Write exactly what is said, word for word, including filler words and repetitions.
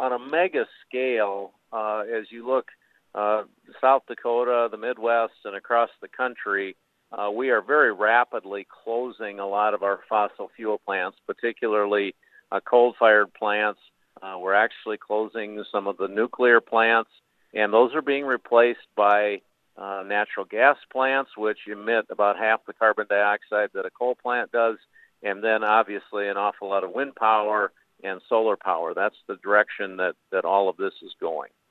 on a mega scale, uh, as you look uh, South Dakota, the Midwest, and across the country, uh, we are very rapidly closing a lot of our fossil fuel plants, particularly uh, coal-fired plants. Uh, we're actually closing some of the nuclear plants, and those are being replaced by uh, natural gas plants, which emit about half the carbon dioxide that a coal plant does, and then obviously an awful lot of wind power and solar power. That's the direction that, that all of this is going.